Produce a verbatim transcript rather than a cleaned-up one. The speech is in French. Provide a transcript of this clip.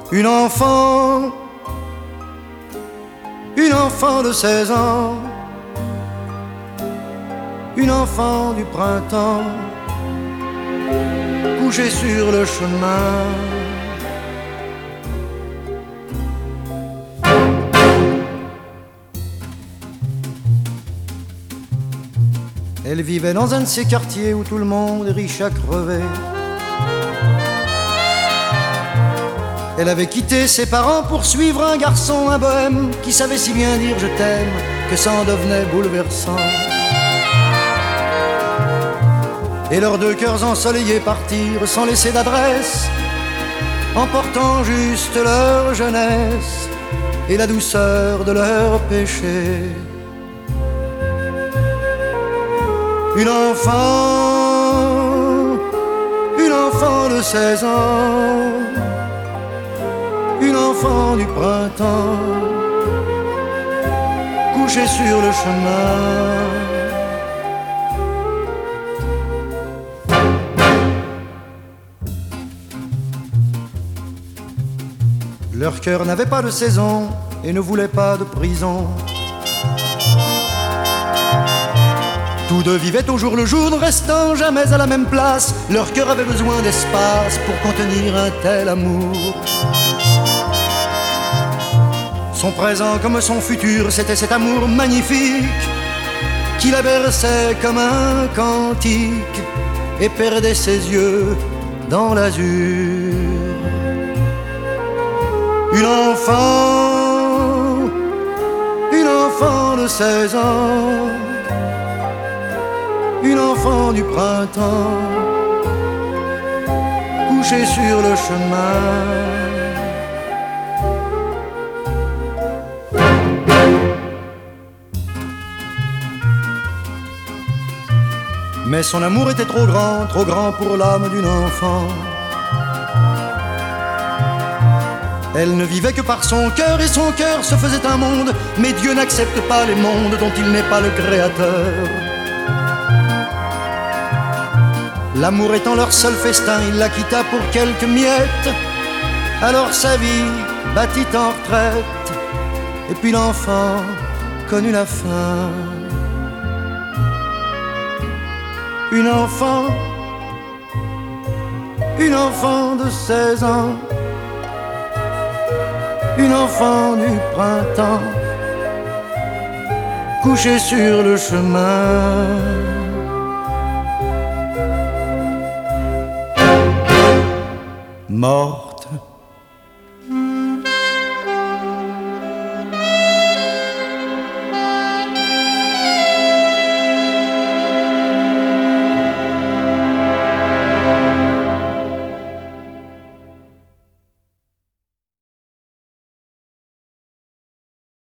Une enfant, une enfant de seize ans, une enfant du printemps, couchée sur le chemin. Elle vivait dans un de ces quartiers où tout le monde est riche à crever. Elle avait quitté ses parents pour suivre un garçon, un bohème, qui savait si bien dire je t'aime que ça en devenait bouleversant. Et leurs deux cœurs ensoleillés partirent sans laisser d'adresse, emportant juste leur jeunesse et la douceur de leur péché. Une enfant, une enfant de seize ans, une enfant du printemps, couchée sur le chemin. Leur cœur n'avait pas de saison et ne voulait pas de prison. Tous deux vivaient au jour le jour, ne restant jamais à la même place. Leur cœur avait besoin d'espace pour contenir un tel amour. Son présent comme son futur, c'était cet amour magnifique qui la berçait comme un cantique et perdait ses yeux dans l'azur. Une enfant, une enfant de seize ans, une enfant du printemps, couchée sur le chemin. Mais son amour était trop grand, trop grand pour l'âme d'une enfant. Elle ne vivait que par son cœur et son cœur se faisait un monde. Mais Dieu n'accepte pas les mondes dont il n'est pas le créateur. L'amour étant leur seul festin, il la quitta pour quelques miettes. Alors sa vie battit en retraite, et puis l'enfant connut la fin. Une enfant, une enfant de seize ans, une enfant du printemps, couchée sur le chemin. Morte